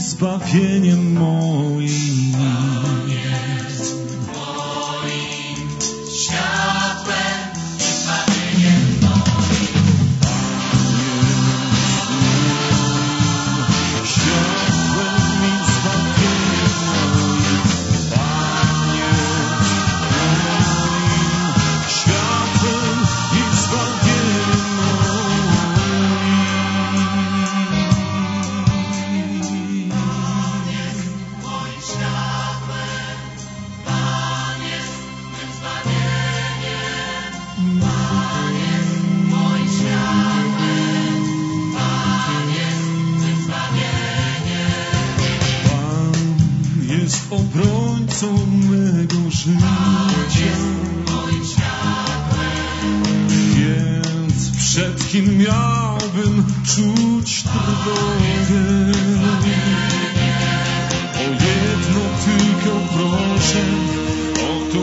zbawieniem moim. Pan jest moim światłem i zbawieniem moim. Światłem i zbawieniem moim. Pan jest moim światłem i zbawieniem obrońcą mego życia, więc przed kim miałbym czuć trwogę? O jedno tylko proszę, o to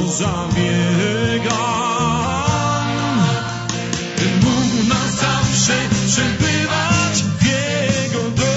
zabiegam, by mógł na zawsze przebywać w Jego domu.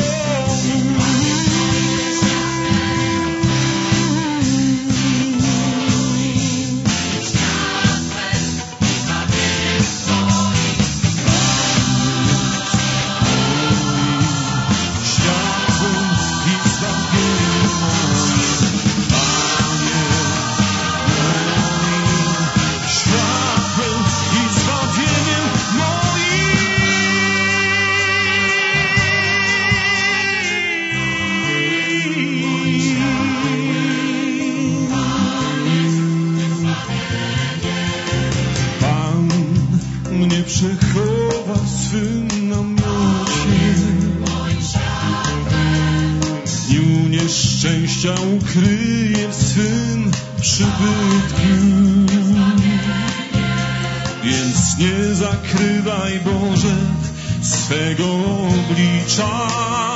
Mnie przechowa w swym namiocie, dniu nieszczęścia ukryje w swym przybytku, więc nie zakrywaj, Boże, swego oblicza.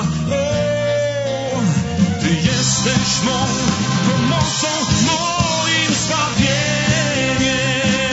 O, Ty jesteś mą pomocą, moim zbawieniem.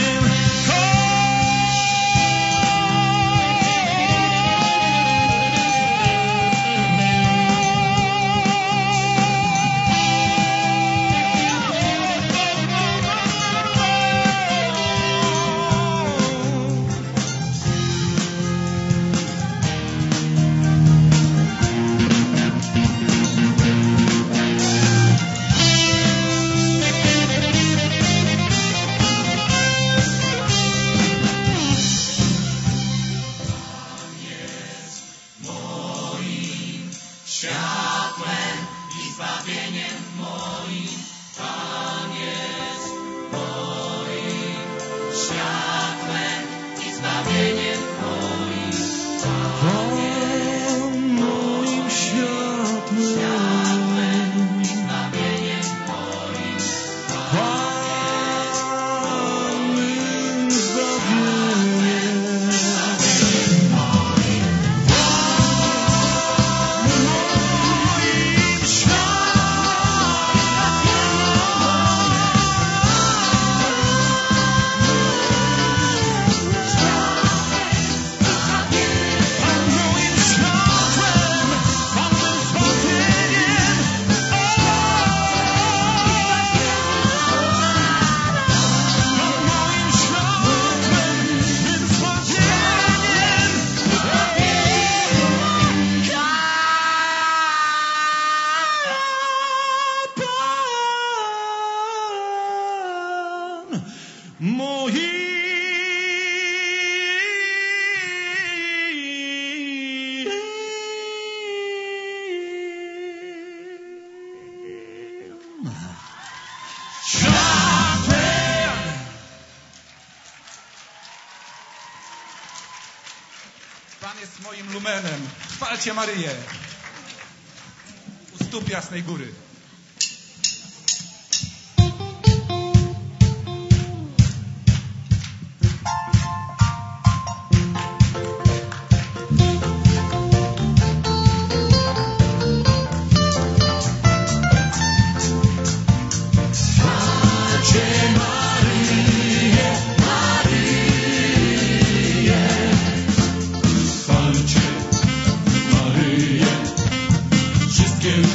Światłem i zbawieniem moim. Pan jest moim światłem i zbawieniem moim. Pan jest moim światłem i zbawieniem moim. Pan moim zbawieniem. Pan jest moim lumenem. Chwalcie Maryję u stóp Jasnej Góry. Wszystkie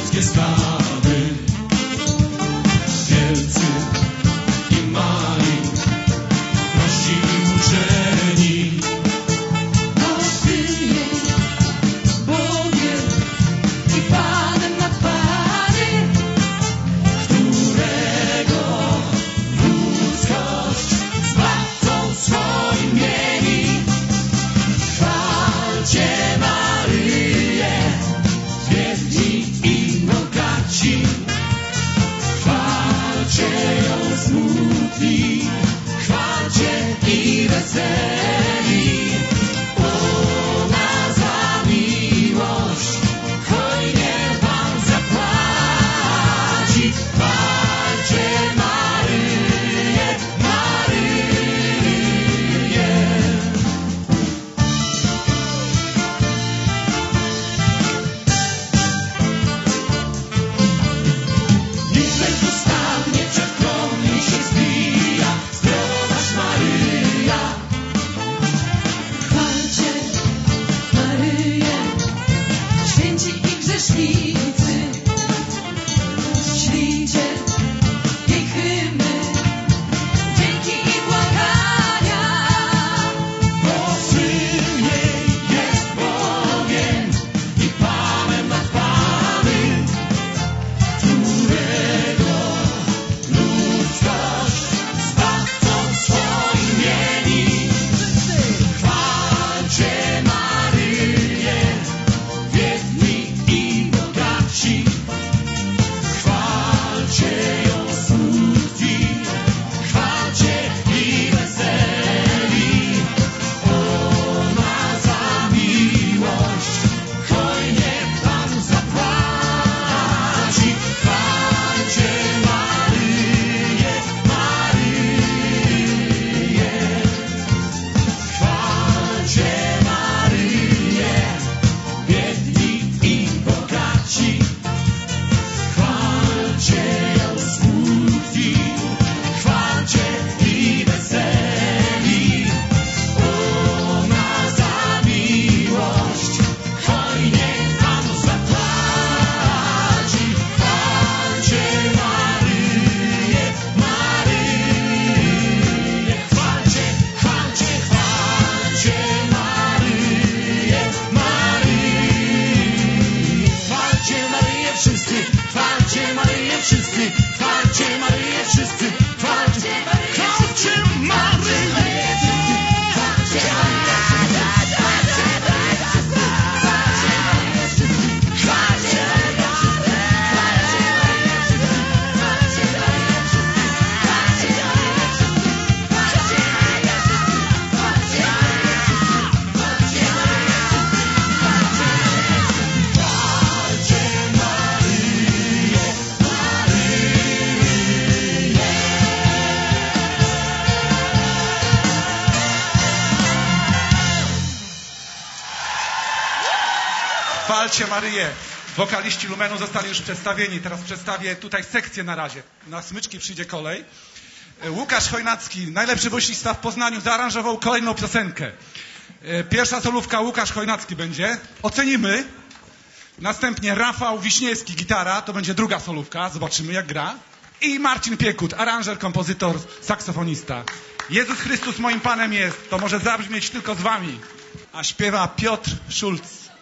Chwalcie Maryję. Wokaliści Lumenu zostali już przedstawieni. Teraz przedstawię tutaj sekcję na razie. Na smyczki przyjdzie kolej. Łukasz Chojnacki, najlepszy wokalista w Poznaniu, zaaranżował kolejną piosenkę. Pierwsza solówka Łukasz Chojnacki będzie. Ocenimy. Następnie Rafał Wiśniewski, gitara. To będzie druga solówka. Zobaczymy, jak gra. I Marcin Piekut, aranżer, kompozytor, saksofonista. Jezus Chrystus moim Panem jest. To może zabrzmieć tylko z wami. A śpiewa Piotr Szulc.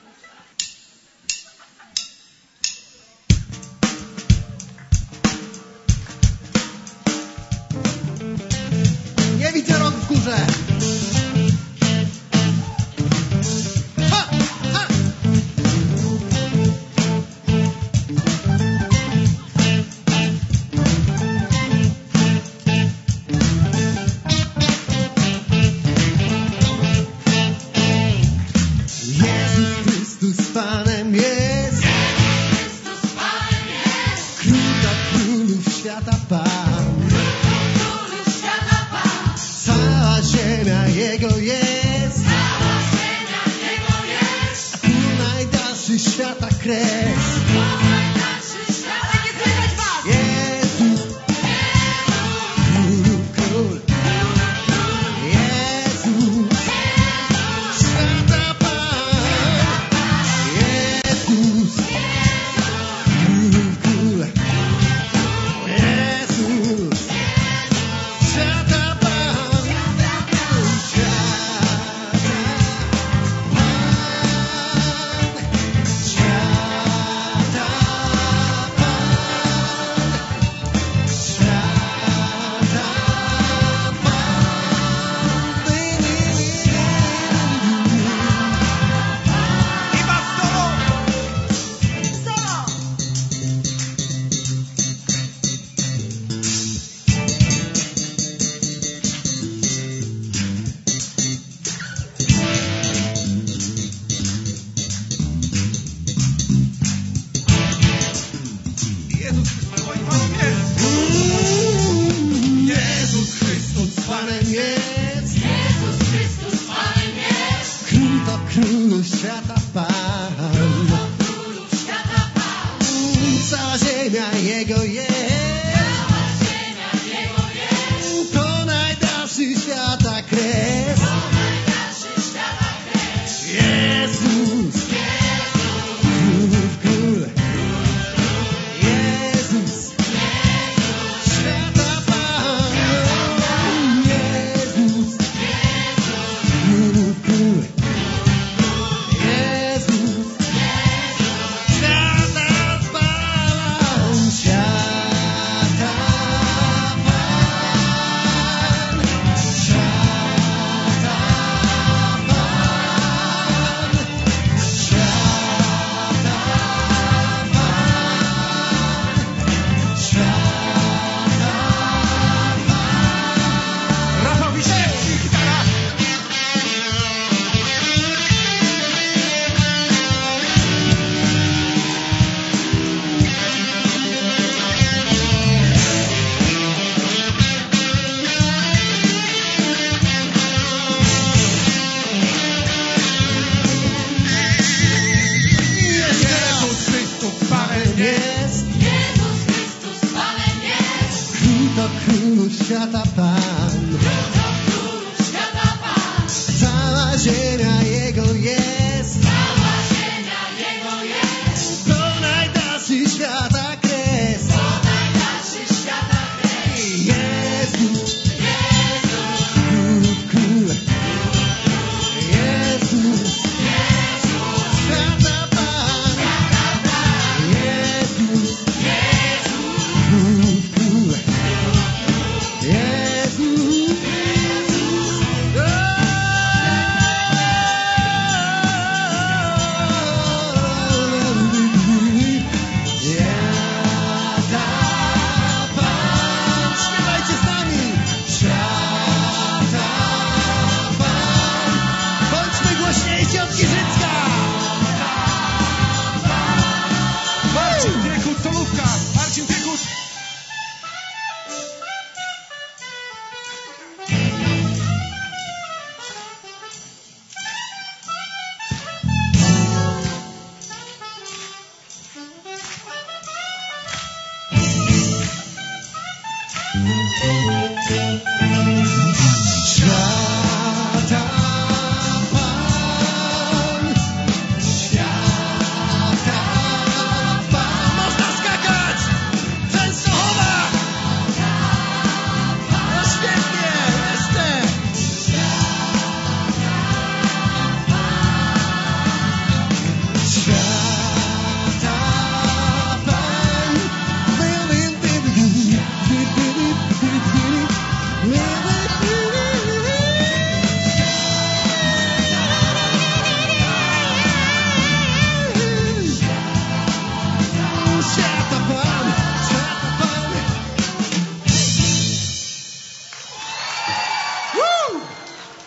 Nie widzę rąk w górze. Ha! Ha! Jezus Chrystus Panem jest. Król królów świata Pan. Cała ziemia Jego jest, a tu najdalszy świata kres. Jezus, Król, Jezus, świata Pan. Jezus, Król, Jezus, świata Pan. Świata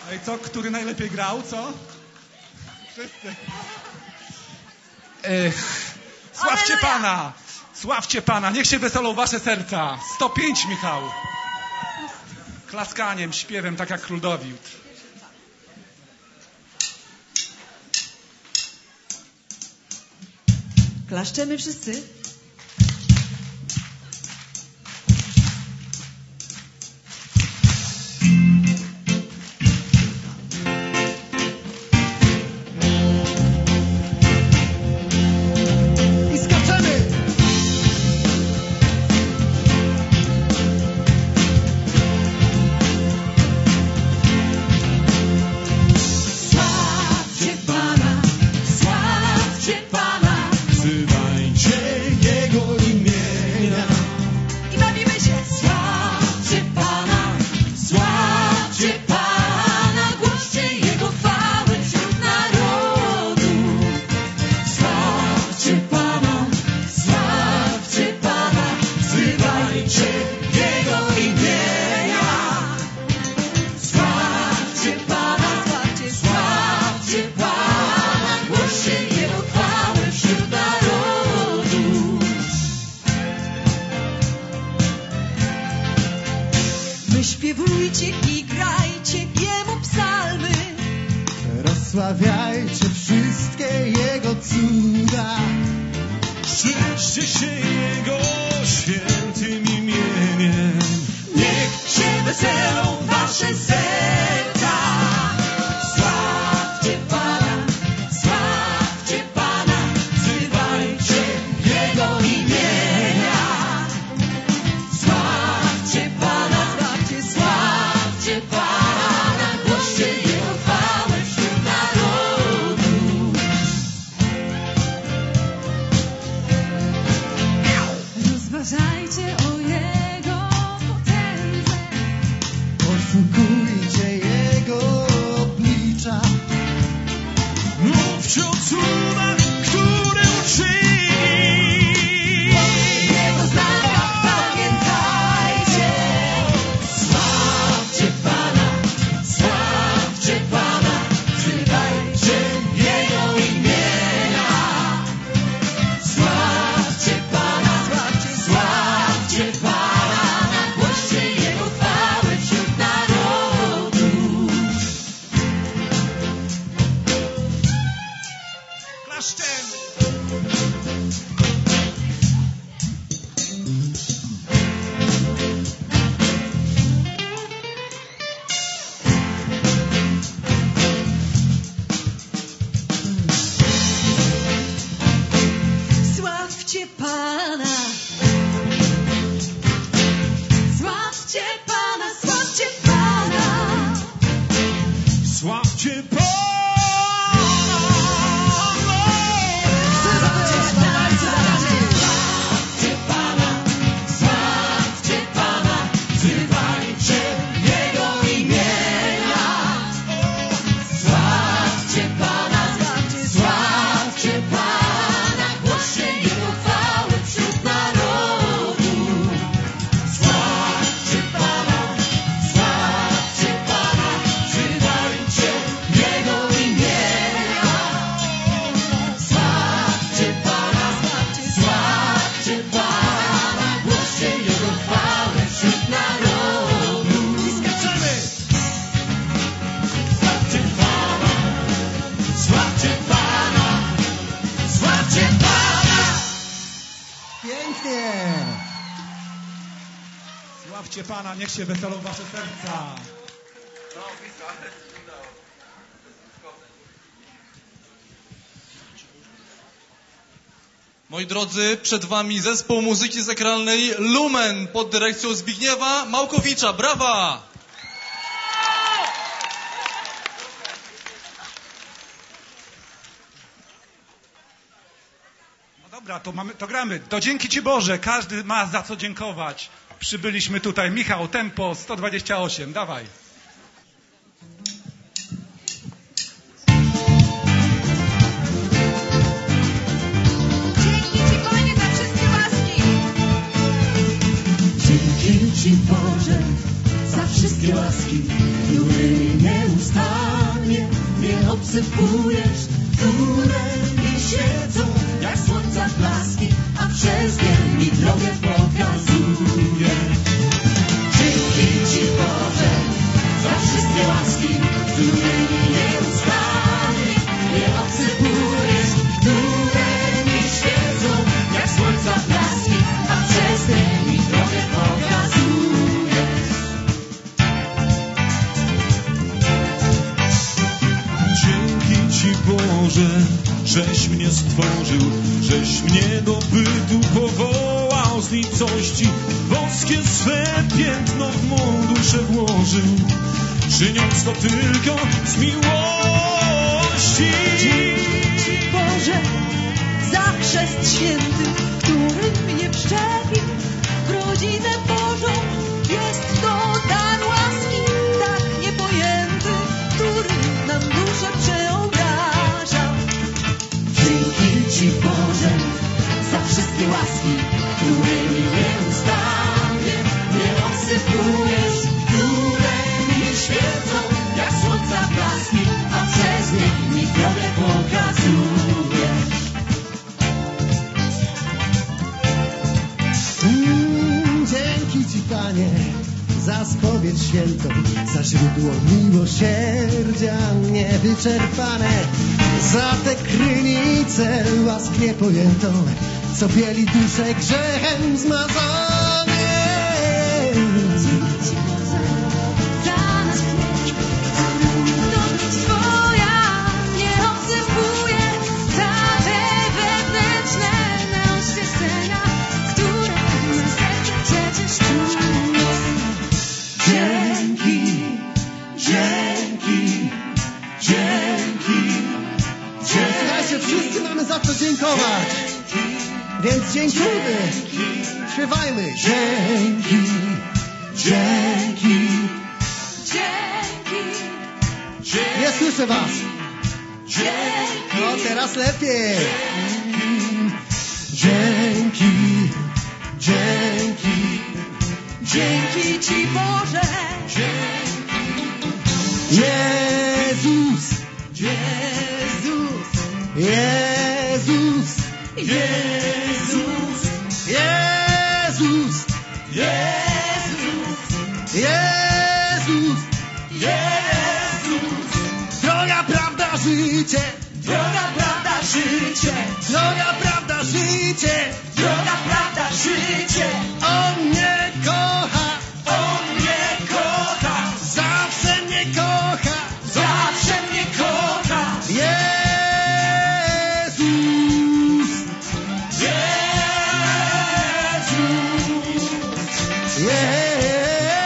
No i co, który najlepiej grał, co? Wszyscy. Sławcie Pana! Sławcie Pana! Niech się weselą wasze serca! 105, Michał! Klaskaniem, śpiewem, tak jak król Dawid. Klaszczemy wszyscy. I skaczemy! Sławcie Pana, sławcie Pana. Wzywajcie Jego imienia. I bawimy się. Sławcie Pana, sławcie Pana. Głoście Jego chwałę wśród narodu. Sławcie Pana, sławcie Pana. Wzywajcie Jego imienia. Sławcie Pana, sławcie Pana. Głoście Jego chwałę wśród narodu. Wyśpiewujcie i grajcie Jemu psalmy. Rozsławiajcie wszystkie Jego cuda. Krzyczcie się Jego świętym imieniem. Niech się weselą wasze serca. Sławcie Pana, sławcie Pana. Wzywajcie Jego imienia. Sławcie Pana, sławcie Pana. Głoście Jego chwałę wśród narodu. Rozważajcie o Jego potędze. Poszukujcie Jego oblicza. Mówcie o cudach, które uczyni. Jego znamion pamiętajcie. Sławcie Pana, sławcie Pana. Wzywajcie Jego imienia. Sławcie Pana, sławcie Pana. Głoście Jego chwałę wśród narodu. Klaszczemy! Sławcie Pana. Sławcie Pana, sławcie Pana. Sławcie Pana. Sławcie Pana, sławcie Pana. Wzywajcie Jego imienia. Sławcie Pana, sławcie Pana. Głoście Jego chwałę wśród narodu. Sławcie Pana, sławcie Pana. Wzywajcie Jego imienia. Sławcie Pana, sławcie Pana. Głoście Jego chwałę wśród narodu. I skaczemy! Sławcie Pana, sławcie Pana, sławcie Pana. Pięknie! Sławcie Pana, niech się weselą wasze serca! Moi drodzy, przed wami zespół muzyki sakralnej Lumen pod dyrekcją Zbigniewa Małkowicza. Brawa! No dobra, to gramy. To dzięki Ci Boże, każdy ma za co dziękować. Przybyliśmy tutaj. Michał, tempo 128, dawaj. Dzięki Ci, Panie, za wszystkie łaski. Dzięki Ci, Boże, za wszystkie wszystkie łaski, którymi nieustannie mnie obsypujesz, które mi świecą jak słońca blaski, a przez nie mi drogę pokazujesz. Dzięki Ci Boże za wszystkie łaski, którymi nieustannie mnie obsypujesz, które mi świecą jak słońca blaski, a przez nie mi drogę pokazujesz. Dzięki Ci Boże, żeś mnie stworzył, żeś mnie do bytu powołał z nicości, boskie swe piętno w mą duszę włożył, czyniąc to tylko z miłości. Dzięki Ci Boże za chrzest święty, który mnie wszczepił w rodzinę Bożą. Jest to dar łaski, tak niepojęty, który nam duszę przeobraża. Dzięki Ci Boże za wszystkie łaski, którymi nieustannie mnie obsypujesz, które mi świecą jak słońca blaski, a przez nie mi drogę pokazujesz. Dzięki Ci Panie za spowiedź świętą, za źródło miłosierdzia niewyczerpane, za tę krynicę łask niepojętą, co bieli duszę grzechem zmazane. Dzięki Ci Boże za nas śmierć, dobroć Twoja mnie obsypuje, za te wewnętrzne naoświecenia, które na serce przecież czuje. Dzięki, dzięki, dzięki, dzięki. Słuchajcie, wszyscy mamy za co dziękować, więc dziękujmy, śpiewajmy. Dzięki, dzięki. Dzięki, Nie słyszę was. dzięki, No teraz lepiej. Dzięki, dzięki. dzięki Ci Boże. Jezus, Jezus, Jezus, Jezus, Jezus, Jezus, Jezus, Jezus. Droga, prawda, życie. Droga, prawda, życie. Droga, prawda, życie. Droga, prawda, życie. On mnie kocha. On mnie kocha. Zawsze mnie kocha. Zawsze mnie kocha. Jezus. Jezus. Jezus.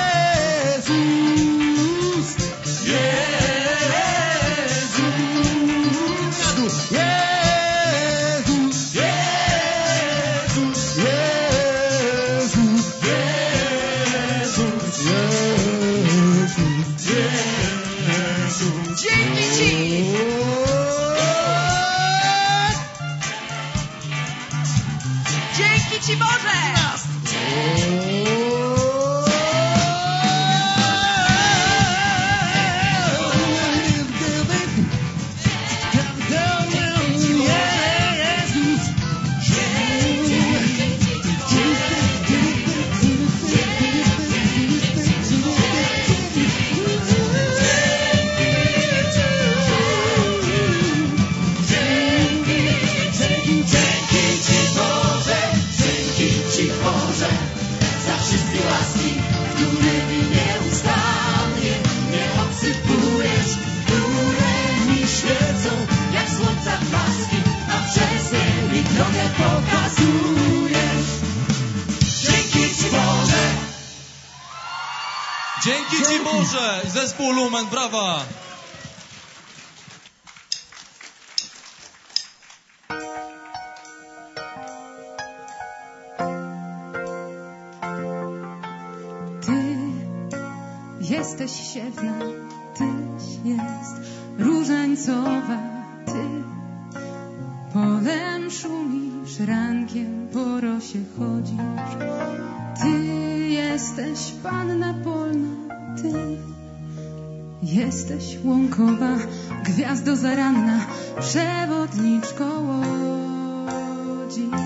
Dzięki Ci. Dzięki Ci Boże. Dzięki Ci Boże! I zespół Lumen, brawa! Ty jesteś świetna, Tyś jest różańcowa, Ty polem szumisz, rankiem po rosie chodzisz. Ty jesteś panna polna, Ty jesteś łąkowa, gwiazdo zaranna, przewodniczko łodzi.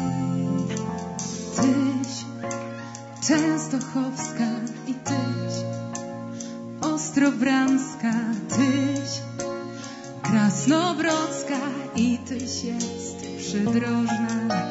Tyś Częstochowska i Tyś Ostrobramska, Tyś Krasnobrodzka i Tyś jest przydrożna.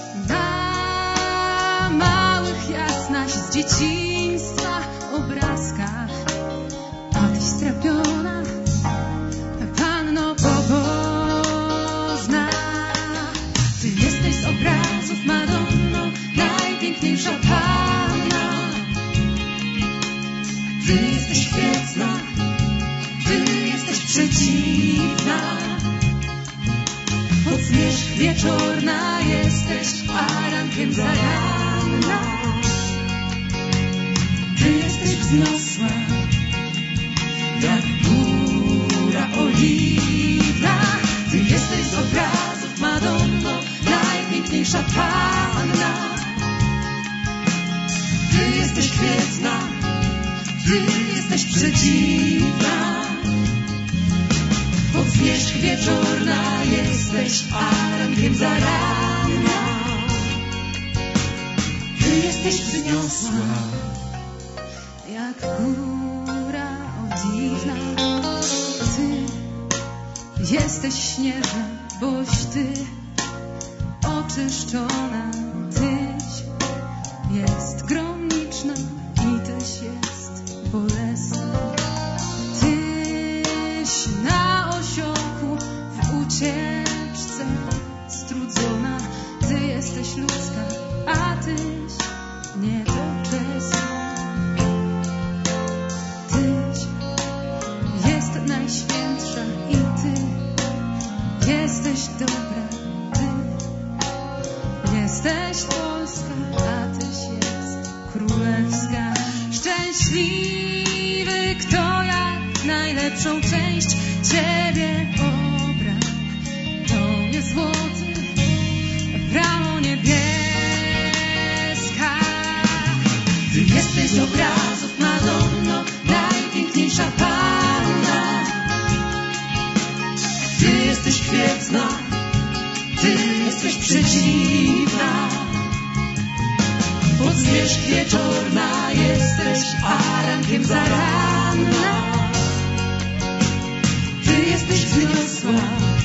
Na małych jasnaś z dzieciństwa obrazkach, a Tyś strapiona, panno pobożna. Ty jesteś z obrazów Madonno, najpiękniejsza panna. Ty jesteś kwiecna, Ty jesteś przeciwna. Pod zmierzch wieczorna jesteś, a rankiem zaranna. Ty jesteś wzniosła, jak góra oliwna. Ty jesteś z obrazów Madonno, najpiękniejsza panna. Ty jesteś kwiecna, Ty jesteś przeciwna. Pod zmierzch wieczorna jesteś, a rankiem zaranna. Ty jesteś wzniosła, jak góra dziwna. Ty jesteś śnieżna, boś Ty oczyszczona. Tyś jest gromniczna i Tyś jest bolesna. Tyś na osiołku w ucieczce strudzona. Ty jesteś ludzka, a Tyś niedoczesna. Najświętsza i Ty jesteś dobra. Ty jesteś Polska, a Tyś jest królewska. Szczęśliwy, kto jak najlepszą część Ciebie obra. To nie złoty, bramo niebieska. Ty jesteś z obrazów Madonno, najpiękniejsza panna. Ty jesteś kwiecna, Ty jesteś przeciwna. Pod zmierzch wieczorna jesteś, a rankiem zaranna. Ty jesteś wzniosła,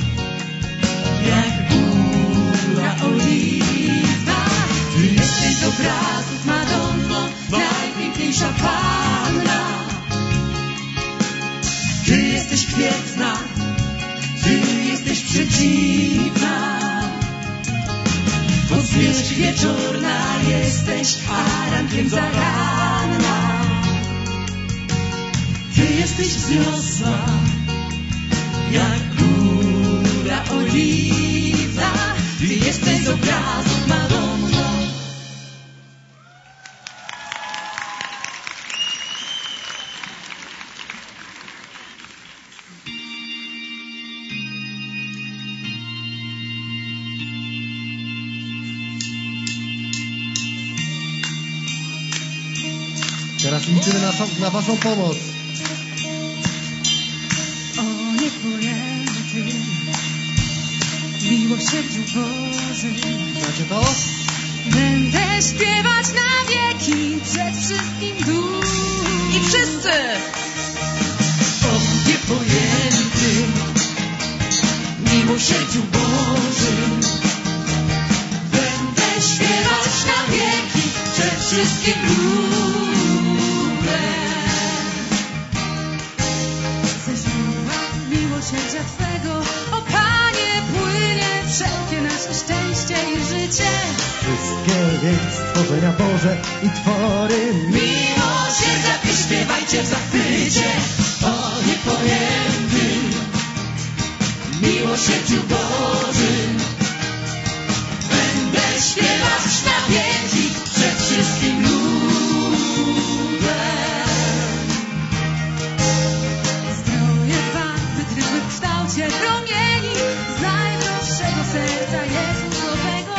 jak góra oliwna. Ty jesteś z obrazów Madonno, najpiękniejsza panna. Ty jesteś kwiecna, Ty jesteś przeciwna. Pod zmierzch wieczorna jesteś, a rankiem zaranna. Ty jesteś wzniosła, jak góra oliwna. Ty jesteś z obrazów Madonno. Teraz liczymy na Waszą pomoc. O niepojęty miłosierdziu Bożym, Znacie to? będę śpiewać na wieki przed wszystkim duch. I wszyscy! O niepojętym miłosierdziu Bożym będę śpiewać na wieki przed wszystkim królem. Ze źródła miłosierdzia Twego, o Panie, płynie wszelkie nasze szczęście i życie. Wszystkie wieki stworzenia Boże i twory Miłosierdzia Ty śpiewajcie w zachwycie. O niepojętym miłosierdziu Bożym będę śpiewać na wieki przed wszystkim ludem. Zdroje dwa wytrychy w kształcie promieni z najdroższego serca Jezusowego.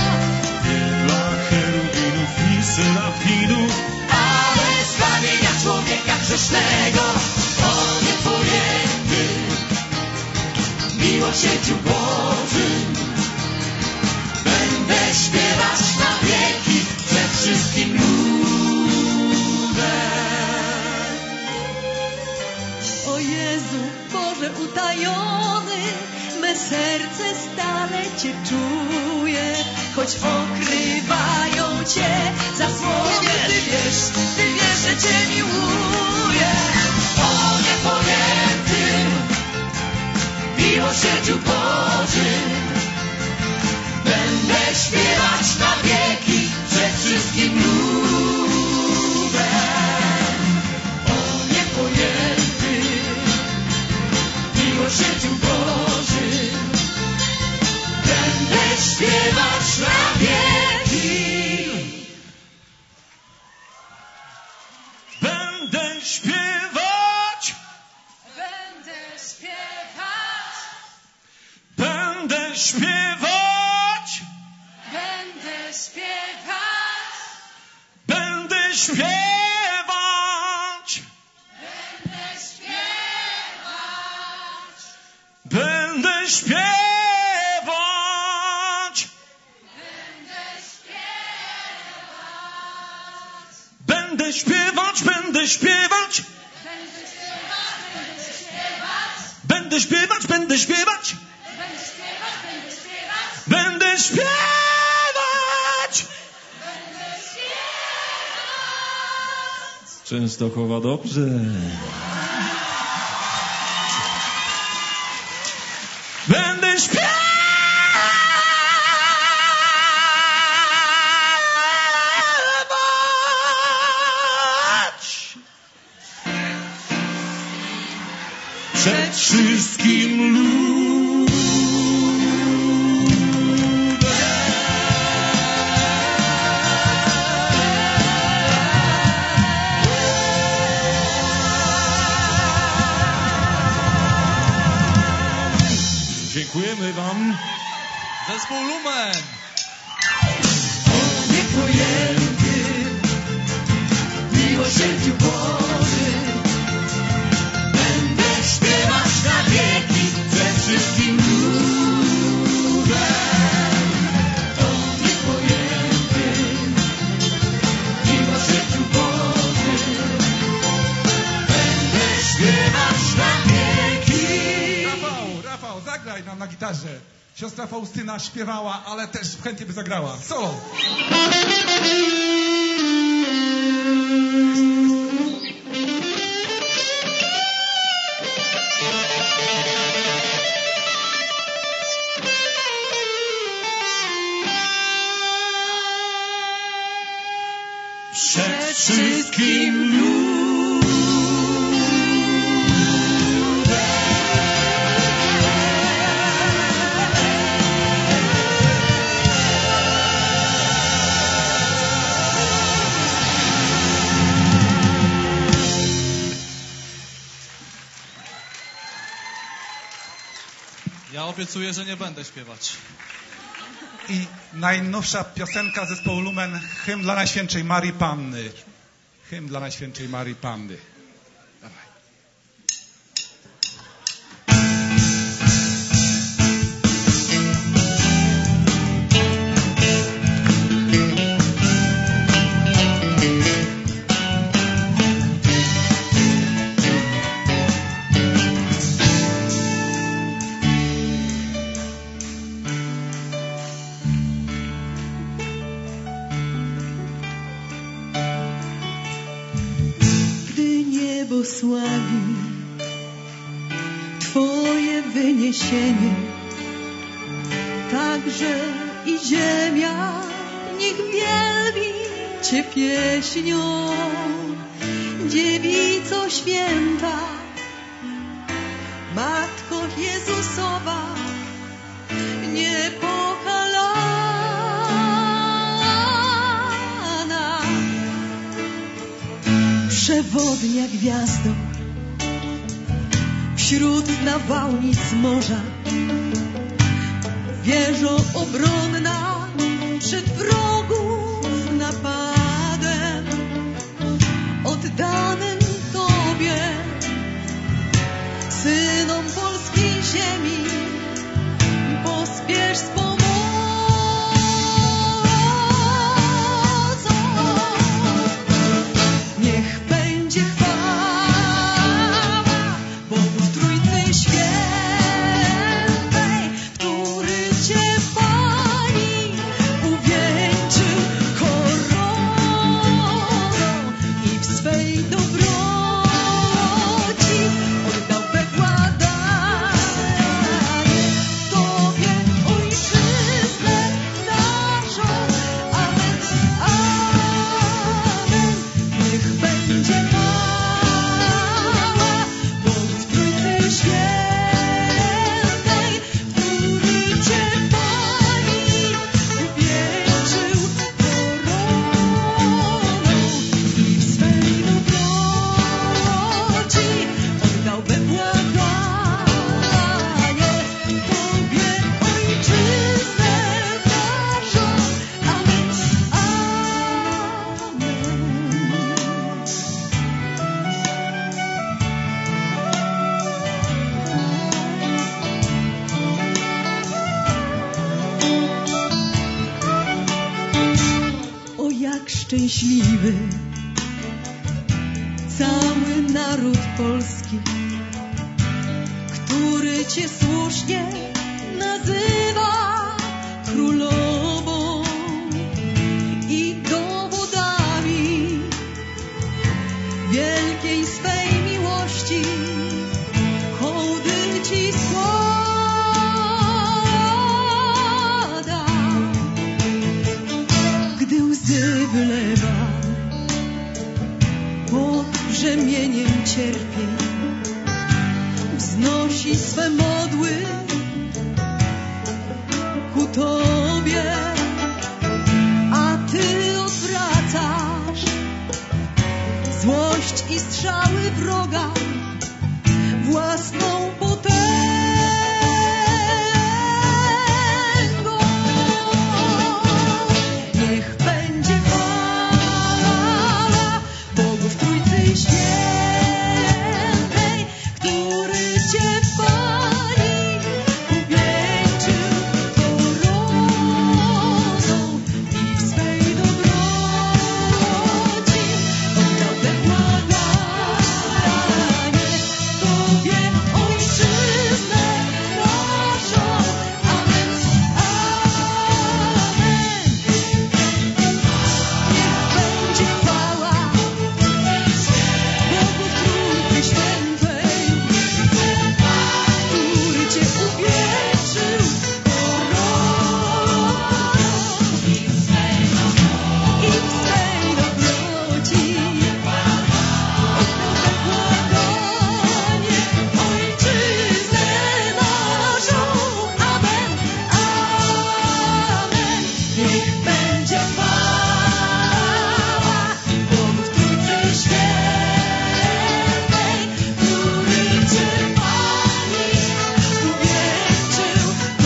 Dla cherubinów i serafinów, Ale zbawienia człowieka grzesznego strasznego, o niepojęty miłosierdziu Bożym. Będę śpiewać na wieki przed wszystkim ludem. O Jezu, Boże utajony, me serce stale Cię czuje, choć okrywają Cię zasłony. Ty wiesz, że Cię miłuję. O niepojętym miłosierdziu Bożym będę śpiewać na wieki przed wszystkim ludem. O niepojętym miłosierdziu Bożym będę śpiewać na wieki. Będę śpiewać, Będę śpiewać, będę śpiewać, będę śpiewać, będę śpiewać, będę śpiewać, będę śpiewać, będę śpiewać, będę śpiewać, będę śpiewać, będę śpiewać, będę śpiewać, będę śpiewać, będę śpiewać, będę śpiewać, będę śpiewać. Częstochowa dobrze. Będę śpiewać przed wszystkim ludem. Dziękujemy wam. Zespół Lumen. O niepojętym miłosierdziu Bożym będę śpiewać na wieki przed wszystkim ludem. O niepojętym miłosierdziu Bożym będę śpiewać na wieki. Rafał, zagraj nam na gitarze. Siostra Faustyna śpiewała, ale też chętnie by zagrała. Solo. Przed wszystkim ludem. Ja obiecuję, że nie będę śpiewać. I najnowsza piosenka zespołu Lumen, hymn dla Najświętszej Marii Panny. Hymn dla Najświętszej Marii Panny. Dawaj. Sławi Twoje wyniesienie, także i ziemia niech wielbi Cię pieśnią. Dziewico święta, Matko Jezusowa, niepokalana, przewodnia gwiazdo wśród nawałnic morza, wieżo obronna przed wrogów napadem, oddanym Tobie ziemi, pospiesz z pomocą. Niech będzie chwała Bogu w Trójcy Świętej, który Cię, Pani, uwieńczył koroną i w swej dobroci oddał wykładanie Tobie ojczyznę naszą. Amen, amen. Niech będzie chwała Bogu w Trójcy Świętej, który Cię, Pani, uwieńczył koroną i w swej dobroci oddał wykładanie Tobie ojczyznę naszą. Amen, amen. O jak szczęśliwy cały naród polski, który Cię słusznie nazywa królową i dowodami wielkiej swej miłości hołdy Ci składa. Gdy łzy wylewa pod brzemieniem cierpień, wznosi swe modły ku Tobie, a Ty odwracasz złość i strzały wroga własną potęgą. Niech będzie chwała Bogu w Trójcy Świętej, który Cię, Pani, uwieńczył koroną i w swej dobroci oddał wykładanie Tobie ojczyznę naszą. Amen, amen. Niech będzie chwała Bogu w Trójcy Świętej, który Cię uwieńczył koroną i w swej dobroci oddał wykładanie ojczyznę naszą. Amen, amen. Niech będzie chwała Bogu w Trójcy Świętej, który Cię, Pani, uwieńczył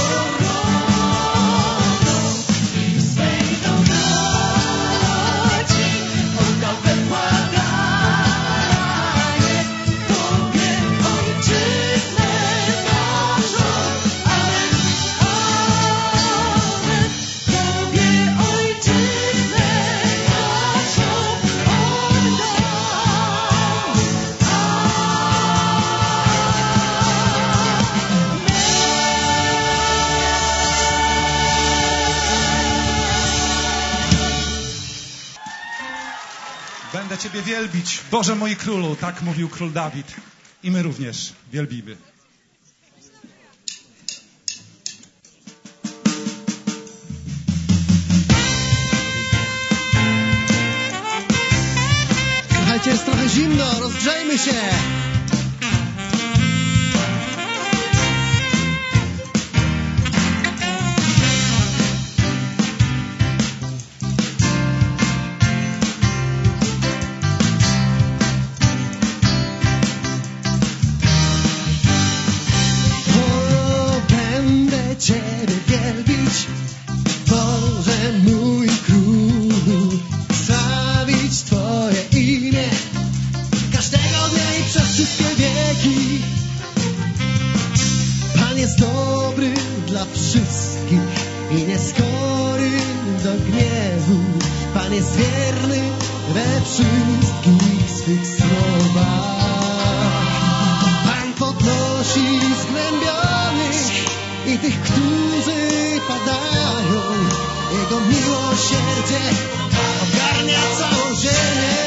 koroną i w swej dobroci oddał wykładanie Tobie ojczyznę naszą. Amen, amen. Tobie ojczyznę naszą oddał. Będę Ciebie wielbić, Boże mój Królu, tak mówił król Dawid. I my również wielbimy. Słuchajcie, jest trochę zimno, rozgrzejmy się. O, będę Ciebie wielbić, Boże mój Królu, sławić Twoje imię każdego dnia i przez wszystkie wieki. jest dobry dla wszystkich i nieskory do gniewu. Pan jest wierny we wszystkich swych słowach. Pan podnosi zgnębionych i tych, którzy padają. Jego miłosierdzie ogarnia całą ziemię.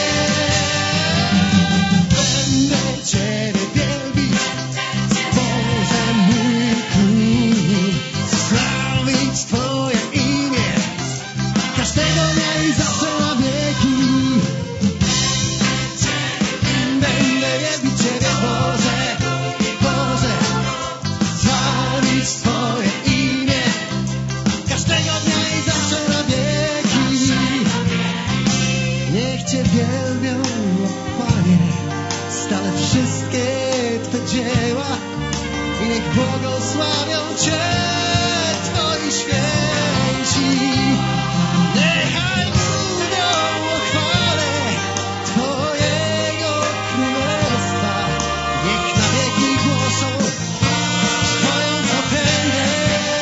Będę Ciebie wielbić, Boże mój Król, sławić Twoje imię każdego dnia i zawsze na wieki. Będę wielbić Ciebie, Boże, Boże, sławić Twoje imię każdego dnia i zawsze na wieki. Niech Cię wielbią, o Panie, stale wszystkie Twe dzieła i niech błogosławią Cię Twoi święci. Niechaj mówią o chwale Twojego królestwa, niech na wieki głoszą Twoją pochętę.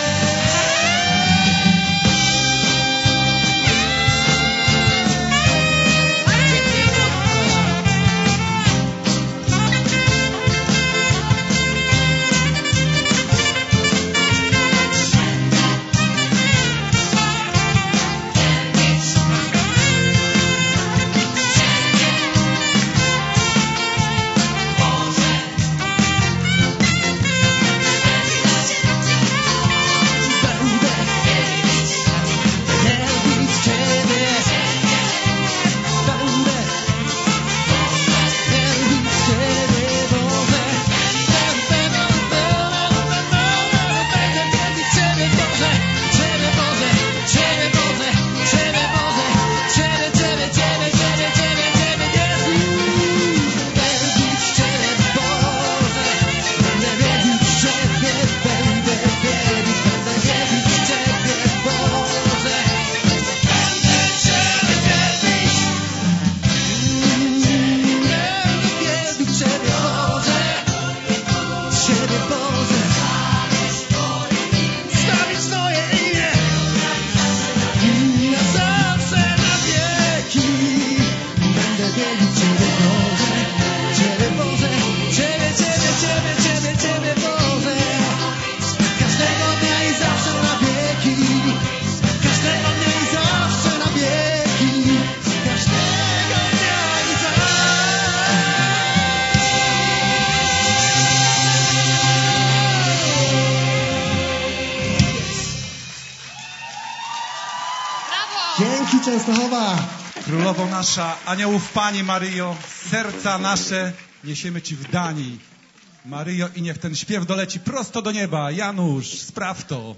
Dzięki, Częstochowa. Królowo nasza, aniołów Pani Maryjo, serca nasze niesiemy Ci w dani. Maryjo, i niech ten śpiew doleci prosto do nieba. Janusz, spraw to.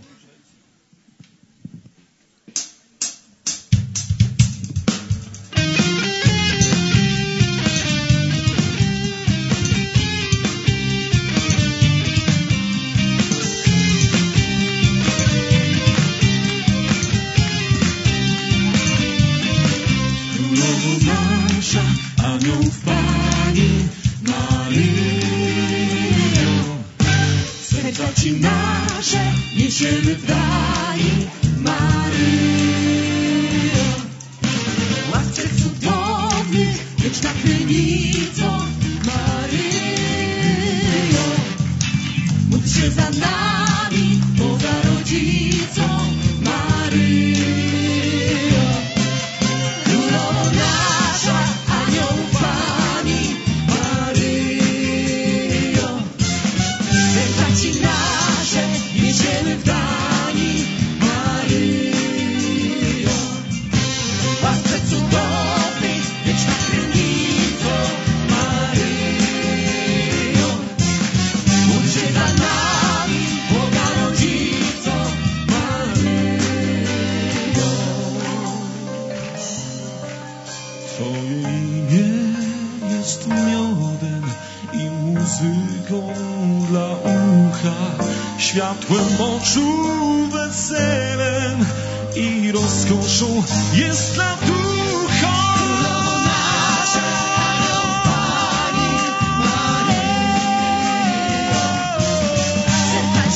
Nasza, aniołów Pani Maryjo, serca Ci nasze niesiemy w dani, Maryjo. Łasce cudownych, wieczna krynico, Maryjo. Módl się za nami, Boga rodzicą, Maryjo. Królowo nasza, aniołów Pani Maryjo, serca Ci nasze niesiemy w dani, Maryjo. Łasce cudownych, wieczna krynico, Maryjo. Módl się za nami, Boga rodzicą, Maryjo. Twoje imię jest miodem i muzyką dla ucha, światłem oczu, weselem i rozkoszą jest dla ducha. Serca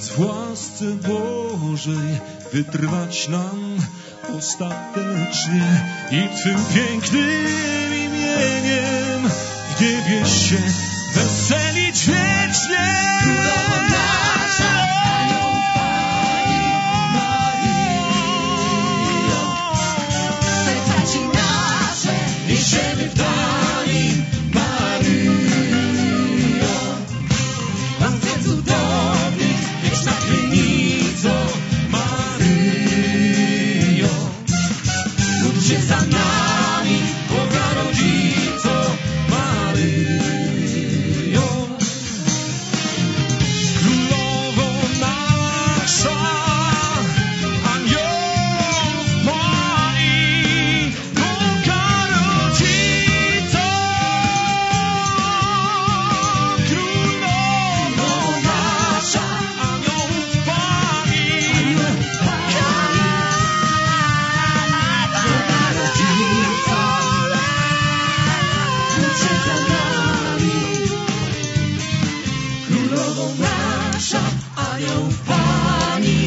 w łasce Bożej wytrwać nam ostatecznie i Twym pięknym imieniem w niebie się weselić wiecznie. Królowo nasza, Anioł Pani Maryjo, serca Ci nasze niesiemy w dali, Maryjo. Łasce cudownych, wieczna krynico, Maryjo. Módl się za nami, Boga Rodzico, Maryjo. Królowo nasza, aniołów Pani, Boga Rodzico. Królowo nasza, aniołów Pani, Boga Rodzico, módl się za nami. Królową nasza, Anioł Pani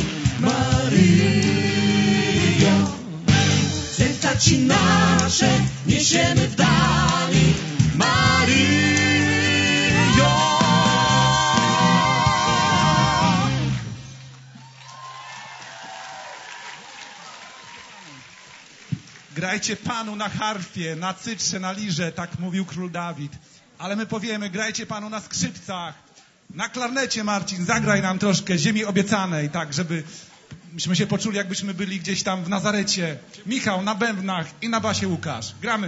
Maryjo. Serca Ci nasze niesiemy w dali, Maryjo. Grajcie Panu na harfie, na cytrze, na lirze, tak mówił król Dawid. Ale my powiemy, grajcie Panu na skrzypcach, na klarnecie, Marcin, zagraj nam troszkę ziemi obiecanej, tak, żebyśmy się poczuli, jakbyśmy byli gdzieś tam w Nazarecie. Michał na bębnach i na basie Łukasz. Gramy.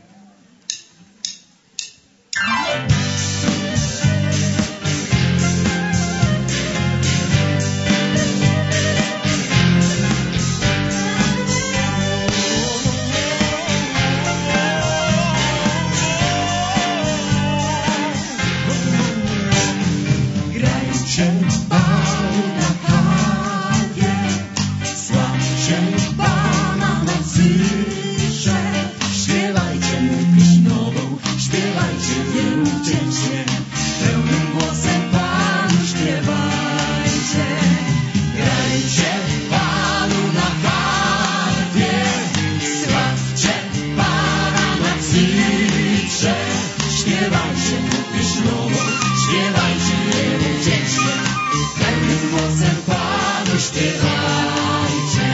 Grajcie Panu na harfie, sławcie Pana na cytrze, śpiewajcie Mu pieśń nową, śpiewajcie Jemu wdzięcznie, pełnym głosem Panu śpiewajcie. Grajcie Panu na harfie, sławcie Pana na cytrze, śpiewajcie Mu pieśń nową, śpiewajcie Jemu wdzięcznie, pełnym głosem Panu śpiewajcie.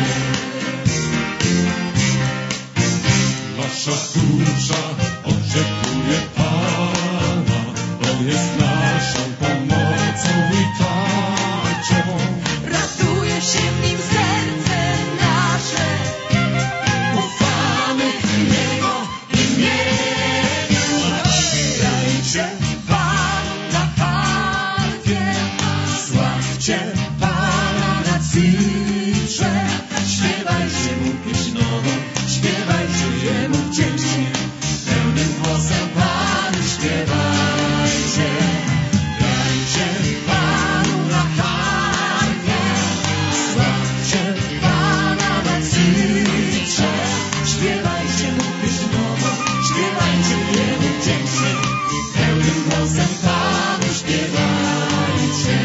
nasza dusza oczekuje Pana, On jest naszą pomocą i tarczą. Ratuje się w Nim serce nasze, ufamy Jego imieniu. Grajcie Panu na harfie, sławcie Pana na cytrze, śpiewajcie Mu pieśń nową, śpiewajcie Jemu wdzięcznie, pełnym głosem Panu śpiewajcie. Grajcie Panu na harfie, sławcie Pana na cytrze, śpiewajcie Mu pieśń nową, śpiewajcie Jemu wdzięcznie, pełnym głosem Panu śpiewajcie.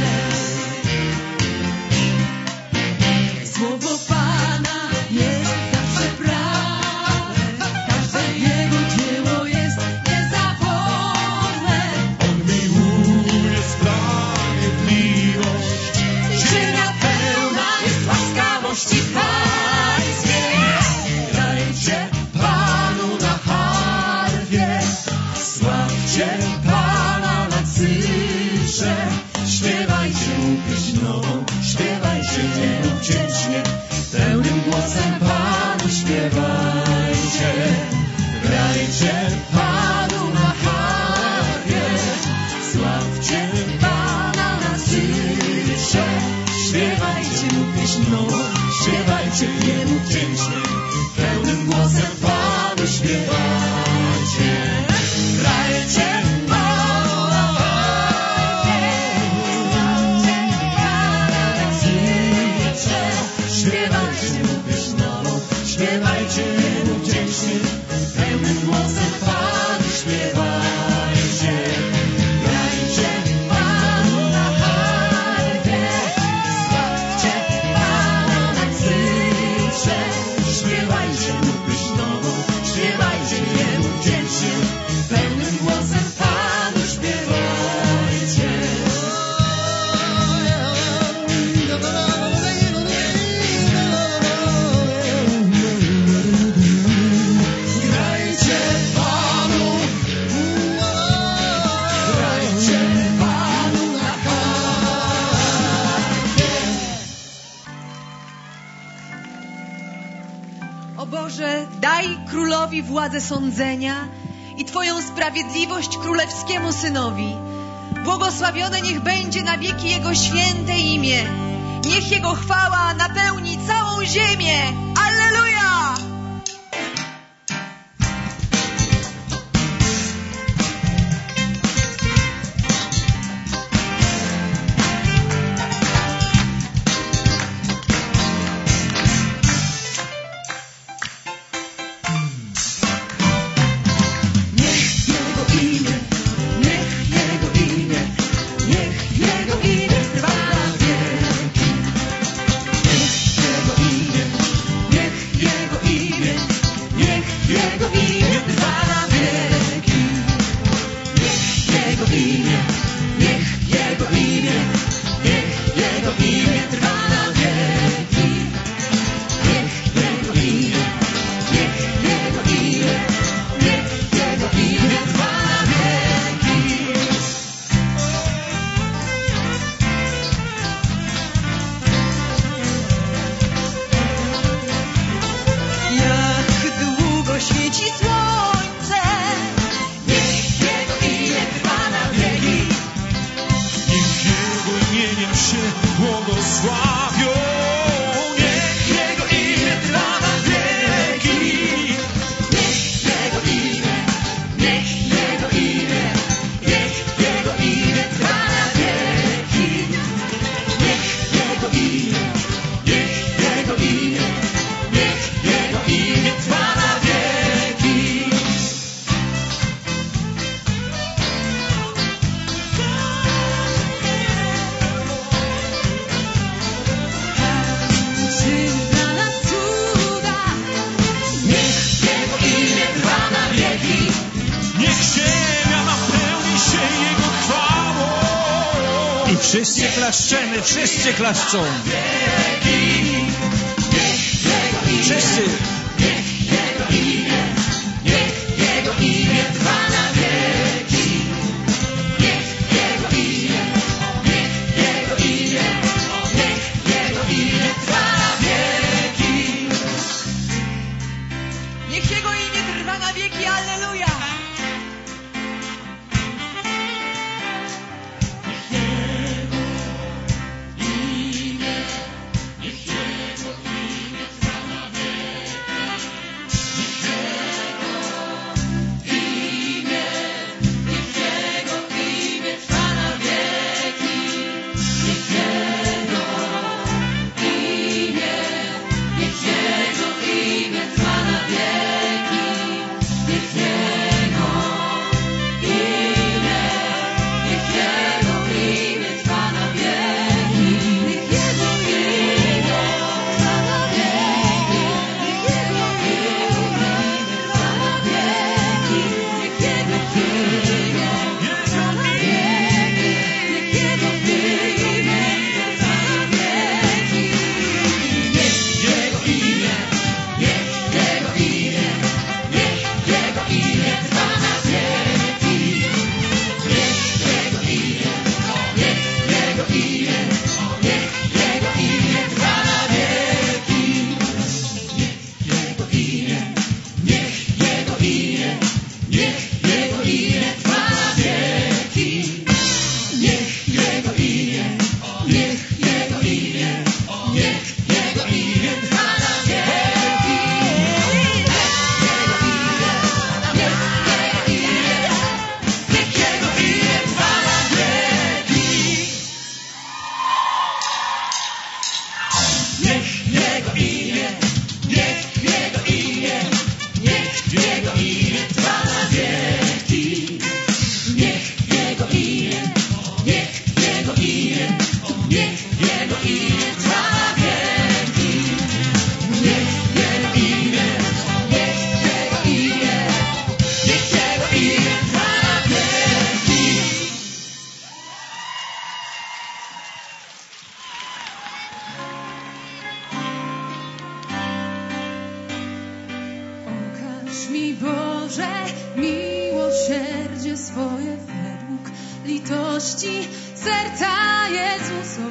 Słowo Pana jest zawsze prawe, każde Jego dzieło jest niezawodne. On miłuje sprawiedliwość, Ziemia pełna jest łaskawości Pańskiej. Grajcie Panu na harfie, sławcie Pana na cytrze, śpiewajcie Mu pieśń nową, śpiewajcie Jemu wdzięcznie, pełnym głosem Panu śpiewajcie. Grajcie Panu na harfie, sławcie Pana na cytrze, śpiewajcie Mu pieśń nową, śpiewajcie Jemu wdzięcznie, pełnym głosem Panu śpiewajcie. Grajcie Panu na harfie, sławcie Pana na cytrze, śpiewajcie Mu pieśń nową, śpiewajcie Jemu wdzięcznie, pełnym głosem Panu śpiewajcie. Grajcie Panu na harfie, Boże, daj królowi władzę sądzenia i Twoją sprawiedliwość królewskiemu synowi. Błogosławione niech będzie na wieki Jego święte imię. Niech Jego chwała napełni całą ziemię. Alleluja! Wszyscy klaszczą. Wszyscy. Niech Jego imię trwa na wieki. Niech Jego imię trwa na wieki. Niech Jego imię trwa na wieki. Alleluja! mi, Boże, miłosierdzie swoje według litości serca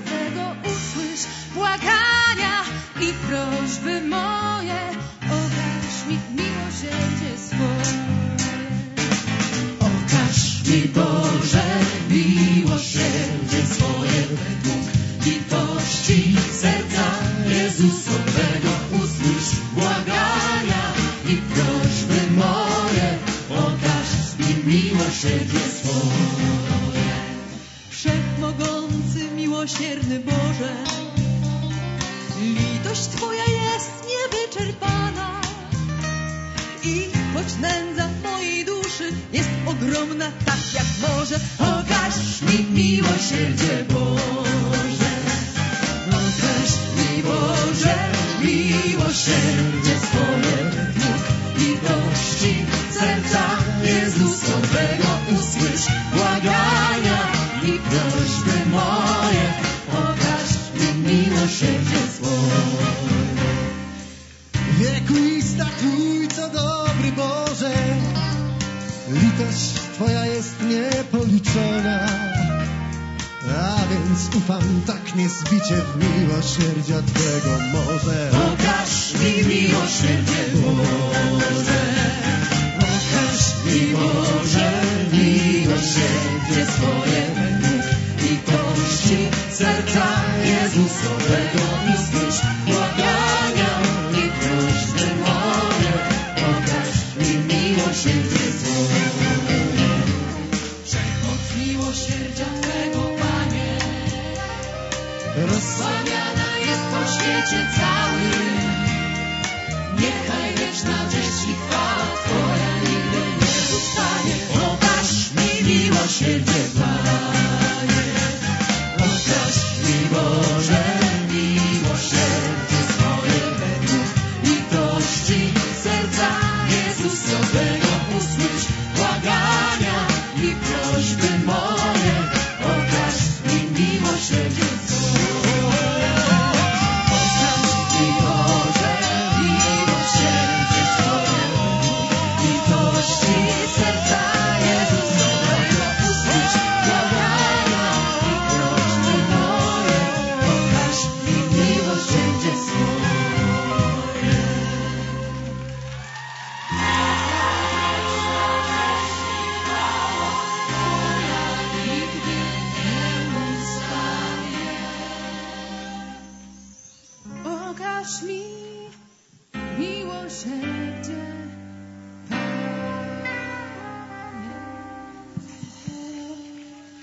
Jezusowego. Usłysz błagania i prośby moje, oddaj litości serca Jezusowego usłysz błagania i prośby moje, okaż mi miłosierdzie swoje. Wszechmogący, miłosierny Boże, litość Twoja jest niewyczerpana i choć nędza w mojej duszy jest ogromna, tak jak morze, okaż mi miłosierdzie Boże. Okaż mi, Boże, miłosierdzie swoje, Bóg litości serca Jezusowego usłysz błagania i prośby moje, okaż mi miłosierdzie swoje. Wiekuista Trójco dobry Boże, litość Twoja jest niepoliczona, a więc ufam tak niezbicie w miłosierdzia Twego morze. Okaż mi miłosierdzie Boże, okaż mi, Boże, miłosierdzie swoje, Bóg litości serca Jezusowego usłysz